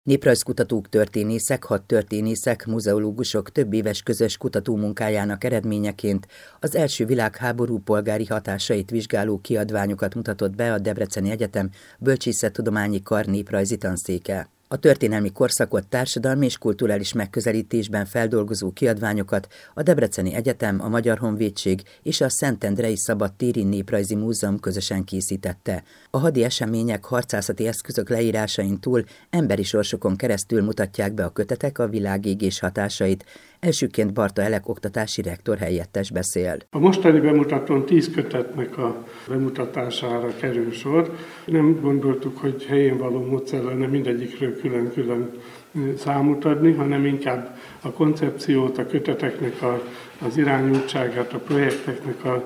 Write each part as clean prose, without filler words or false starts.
Néprajzkutatók, történészek, hadtörténészek, muzeológusok több éves közös kutatómunkájának eredményeként az első világháború polgári hatásait vizsgáló kiadványokat mutatott be a Debreceni Egyetem Bölcsészettudományi Kar néprajzi tanszéke. A történelmi korszakot társadalmi és kulturális megközelítésben feldolgozó kiadványokat a Debreceni Egyetem, a Magyar Honvédség és a Szentendrei Szabadtéri Néprajzi Múzeum közösen készítette. A hadi események, harcászati eszközök leírásain túl emberi sorsokon keresztül mutatják be a kötetek a világégés hatásait. Elsőként Barta Elek oktatási rektor helyettes beszél. A mostani bemutatón 10 kötetnek a bemutatására kerül sor. Nem gondoltuk, hogy helyén való módszer lenne mindegyikről külön-külön számot adni, hanem inkább a koncepciót, a köteteknek az irányultságát, a projekteknek a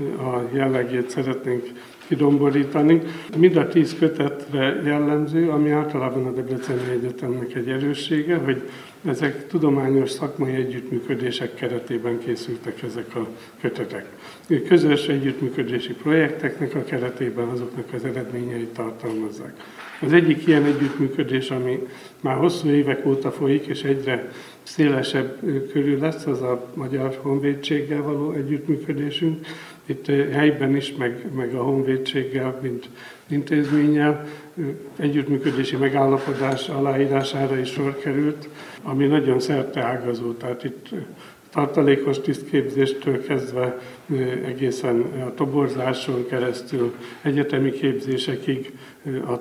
jellegét szeretnénk kidomborítani. Mind a 10 kötetre jellemző, ami általában a Debreceni Egyetemnek egy erőssége, hogy ezek tudományos szakmai együttműködések keretében készültek ezek a kötetek. Közös együttműködési projekteknek a keretében azoknak az eredményeit tartalmazzák. Az egyik ilyen együttműködés, ami már hosszú évek óta folyik, és egyre szélesebb körül lesz, az a Magyar Honvédséggel való együttműködésünk. Itt helyben is, meg a Honvédséggel, mint intézménnyel együttműködési megállapodás aláírására is sor került, ami nagyon szerteágazó. Tehát itt tartalékos tisztképzéstől kezdve egészen a toborzáson keresztül egyetemi képzésekig, a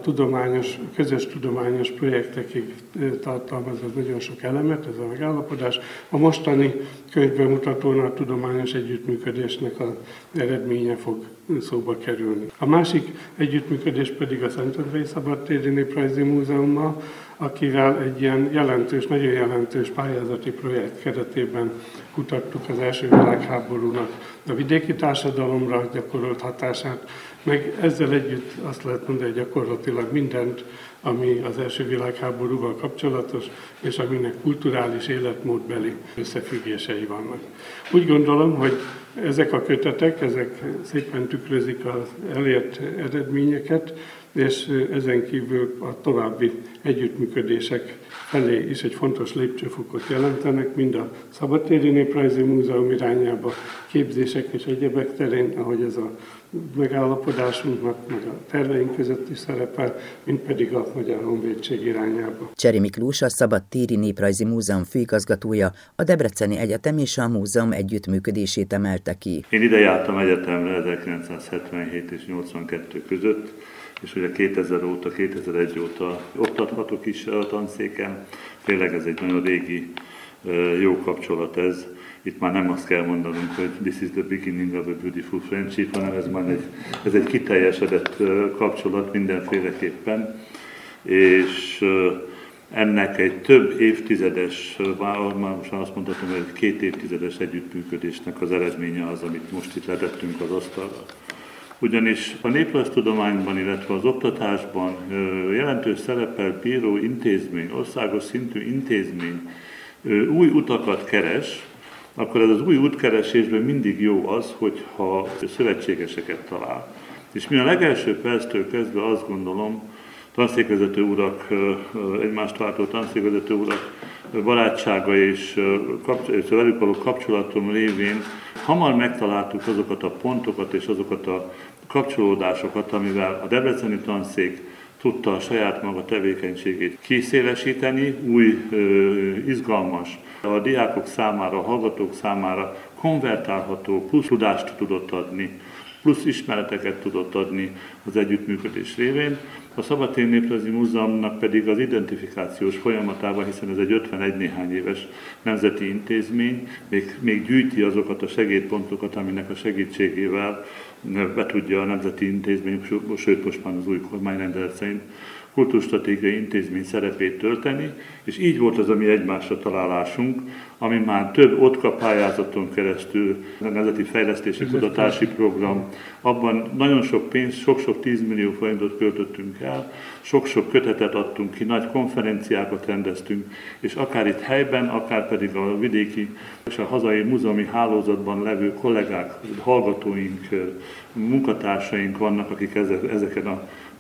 közös tudományos projektekig tartalmaz nagyon sok elemet, ez a megállapodás. A mostani könyvbemutatón a tudományos együttműködésnek az eredménye fog szóba kerülni. A másik együttműködés pedig a Szentendrei Szabadtéri Néprajzi Múzeummal, akivel egy ilyen nagyon jelentős pályázati projekt keretében kutattuk az első világháborúnak a vidéki társadalomra gyakorolt hatását, meg ezzel együtt azt lehet mondani, hogy gyakorlatilag mindent, ami az első világháborúval kapcsolatos, és aminek kulturális életmódbeli összefüggései vannak. Úgy gondolom, hogy ezek a kötetek, ezek szépen tükrözik az elért eredményeket, és ezen kívül a további együttműködések felé is egy fontos lépcsőfokot jelentenek, mind a Szabadtéri Néprajzi Múzeum irányába, képzések és egyebek terén, ahogy ez a megállapodásunknak, meg a terveink között is szerepel, mint pedig a Magyar Honvédség irányába. Cseri Miklós, a Szabadtéri Néprajzi Múzeum főigazgatója, a Debreceni Egyetem és a múzeum együttműködését emelte ki. Én ide jártam egyetemre 1977 és 82 között, és ugye 2001 óta oktathatok is a tanszéken. Tényleg ez egy nagyon régi, jó kapcsolat ez. Itt már nem azt kell mondanunk, hogy this is the beginning of a beautiful friendship, hanem ez egy kiteljesedett kapcsolat mindenféleképpen. És ennek egy több évtizedes, most azt mondhatom, hogy 2 évtizedes együttműködésnek az eredménye az, amit most itt letettünk az asztalra. Ugyanis a néprajztudományban, illetve az oktatásban jelentős szereppel bíró intézmény, országos szintű intézmény új utakat keres, akkor ez az új útkeresésben mindig jó az, hogyha szövetségeseket talál. És mi a legelső perctől kezdve azt gondolom, tanszékvezető urak, egymást váltó tanszékvezető urak barátsága és velük való kapcsolatom révén hamar megtaláltuk azokat a pontokat és azokat a kapcsolódásokat, amivel a debreceni tanszék tudta a saját maga tevékenységét kiszélesíteni, új, izgalmas, a diákok számára, a hallgatók számára konvertálható plusz tudást tudott adni, plusz ismereteket tudott adni az együttműködés révén. A Szabadtéri Néprajzi Múzeumnak pedig az identifikációs folyamatában, hiszen ez egy 51 néhány éves nemzeti intézmény, még gyűjti azokat a segédpontokat, aminek a segítségével be tudja a nemzeti intézmény, sőt most már az új kormányrendelet szerint kultúrstratégiai intézmény szerepét tölteni, és így volt az a mi egymásra találásunk, ami már több OTKA pályázaton keresztül, a Nemzeti Fejlesztési Kutatási Program, abban nagyon sok pénzt, sok-sok 10 millió forintot költöttünk el, sok-sok kötetet adtunk ki, nagy konferenciákat rendeztünk, és akár itt helyben, akár pedig a vidéki és a hazai múzeumi hálózatban levő kollégák, hallgatóink, munkatársaink vannak, akik ezeken a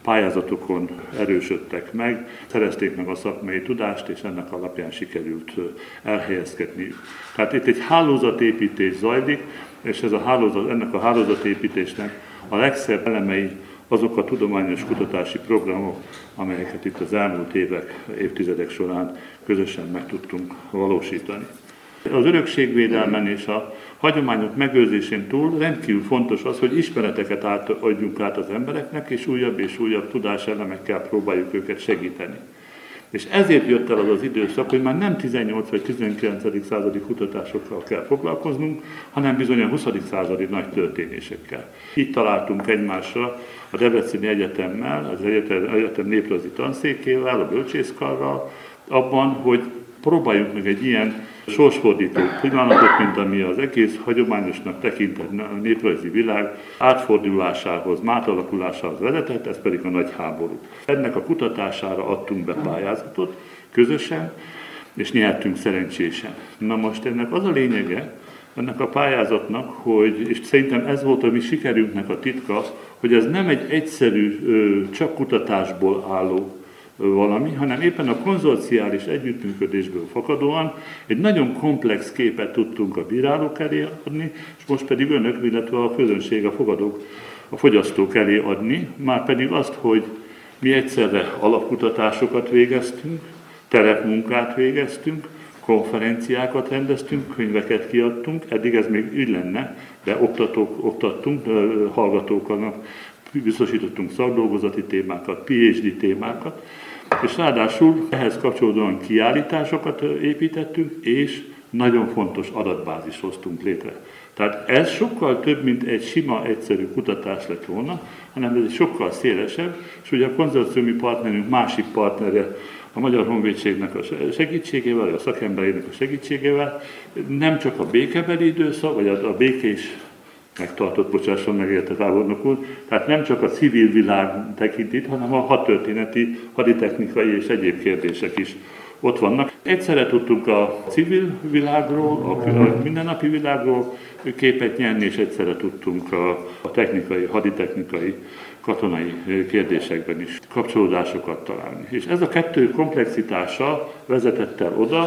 pályázatokon erősödtek meg, szerezték meg a szakmai tudást, és ennek alapján sikerült elhelyezkedniük. Tehát itt egy hálózatépítés zajlik, és ennek a hálózatépítésnek a legszebb elemei azok a tudományos kutatási programok, amelyeket itt az elmúlt évtizedek során közösen meg tudtunk valósítani. Az örökségvédelmen és a hagyományok megőrzésén túl rendkívül fontos az, hogy ismereteket adjunk át az embereknek, és újabb tudáselemekkel próbáljuk őket segíteni. És ezért jött el az az időszak, hogy már nem 18 vagy 19. századi kutatásokkal kell foglalkoznunk, hanem bizony a 20. századi nagy történésekkel. Így találtunk egymásra a Debreceni Egyetemmel, az egyetem néprajzi tanszékével, a bölcsészkarral, abban, hogy próbáljuk meg egy ilyen sorsfordító pillanatot, mint ami az egész hagyományosnak tekintett néprajzi világ átfordulásához, átalakulásához vezetett, ez pedig a nagy háború. Ennek a kutatására adtunk be pályázatot közösen, és nyertünk szerencsésen. Na most ennek az a lényege, ennek a pályázatnak, és szerintem ez volt a mi sikerünknek a titka, hogy ez nem egy egyszerű, csak kutatásból álló valami, hanem éppen a konzorciális együttműködésből fakadóan egy nagyon komplex képet tudtunk a bírálók elé adni, és most pedig önök, illetve a közönség, a fogadók, a fogyasztók elé adni, már pedig azt, hogy mi egyszerre alapkutatásokat végeztünk, terepmunkát végeztünk, konferenciákat rendeztünk, könyveket kiadtunk, eddig ez még így lenne, de oktattunk, hallgatóknak biztosítottunk szakdolgozati témákat, PhD témákat, és ráadásul ehhez kapcsolódóan kiállításokat építettünk, és nagyon fontos adatbázis hoztunk létre. Tehát ez sokkal több, mint egy sima, egyszerű kutatás lett volna, hanem ez egy sokkal szélesebb, és ugye a konzorciumi partnerünk másik partnere, a Magyar Honvédségnek a segítségével, a szakemberének a segítségével nem csak a békebeli időszak, vagy a békés megtartott, bocsásson meg, érte tábornok úr, tehát nem csak a civil világ tekint itt, hanem a hadtörténeti, haditechnikai és egyéb kérdések is ott vannak. Egyszerre tudtunk a civil világról, a mindennapi világról képet nyerni, és egyszerre tudtunk a technikai, haditechnikai, katonai kérdésekben is kapcsolódásokat találni. És ez a kettő komplexitása vezetett el oda,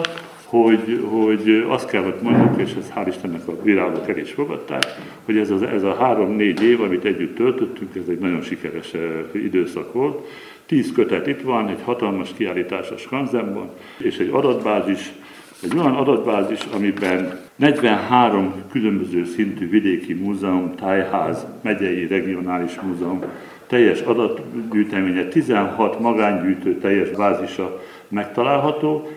hogy azt kell, hogy mondjuk, és ezt hál' Istennek a bírálók el is fogadták, hogy ez a 3-4 év, amit együtt töltöttünk, ez egy nagyon sikeres időszak volt. 10 kötet itt van, egy hatalmas kiállítás a Skanzenban, és egy olyan adatbázis, amiben 43 különböző szintű vidéki múzeum, tájház, megyei, regionális múzeum, teljes adatgyűjteménye, 16 magángyűjtő teljes bázisa megtalálható,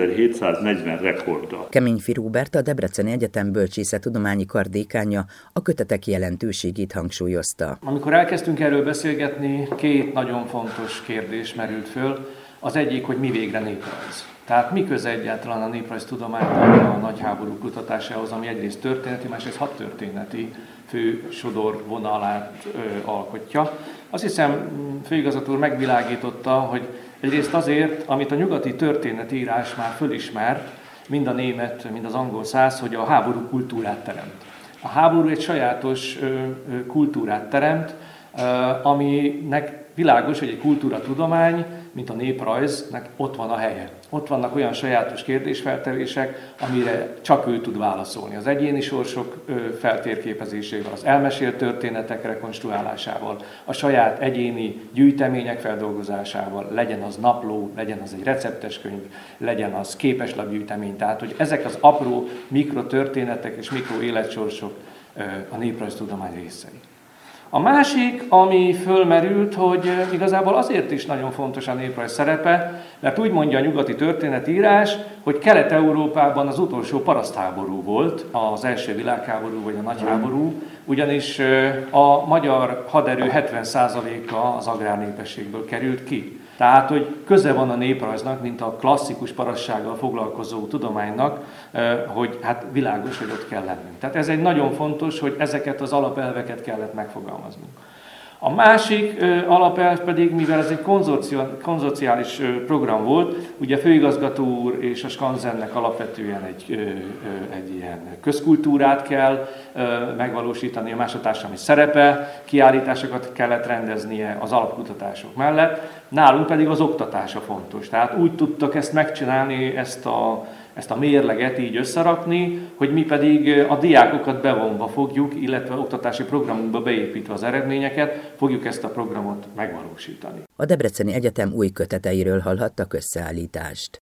4740 rekorddal. Keményfi Róbert, a Debreceni Egyetem Bölcsészettudományi Kar dékánja a kötetek jelentőségét hangsúlyozta. Amikor elkezdtünk erről beszélgetni, 2 nagyon fontos kérdés merült föl. Az egyik, hogy mi végre néprajz. Tehát mi köze egyáltalán a néprajztudománynak a nagyháború kutatásához, ami egyrészt történeti, másrészt hadtörténeti fő sodor vonalát alkotja. Azt hiszem, főigazgató úr megvilágította, hogy egyrészt azért, amit a nyugati történetírás már fölismert, mind a német, mind az angol száz, hogy a háború kultúrát teremt. A háború egy sajátos kultúrát teremt, aminek világos, hogy egy kultúratudomány, mint a néprajznak ott van a helye. Ott vannak olyan sajátos kérdésfeltevések, amire csak ő tud válaszolni. Az egyéni sorsok feltérképezésével, az elmesélt történetek rekonstruálásával, a saját egyéni gyűjtemények feldolgozásával, legyen az napló, legyen az egy receptes könyv, legyen az képeslapgyűjtemény. Tehát, hogy ezek az apró mikrotörténetek és mikroéletsorsok a néprajztudomány részei. A másik, ami fölmerült, hogy igazából azért is nagyon fontos a néprajz szerepe, mert úgy mondja a nyugati történetírás, hogy Kelet-Európában az utolsó parasztháború volt, az első világháború vagy a nagyháború, ugyanis a magyar haderő 70%-a az agrárnépességből került ki. Tehát, hogy köze van a néprajznak, mint a klasszikus parassággal foglalkozó tudománynak, hogy hát világos, hogy ott kell lennünk. Tehát ez egy nagyon fontos, hogy ezeket az alapelveket kellett megfogalmaznunk. A másik alapelv pedig, mivel ez egy konzorciális program volt, ugye a főigazgató úr és a Skanzennek alapvetően egy ilyen közkultúrát kell megvalósítani, a másodtársadalmi szerepe, kiállításokat kellett rendeznie az alapkutatások mellett, nálunk pedig az oktatása fontos. Tehát úgy tudtak ezt megcsinálni, ezt a mérleget így összerakni, hogy mi pedig a diákokat bevonva fogjuk, illetve oktatási programunkba beépítve az eredményeket, fogjuk ezt a programot megvalósítani. A Debreceni Egyetem új köteteiről hallhattak összeállítást.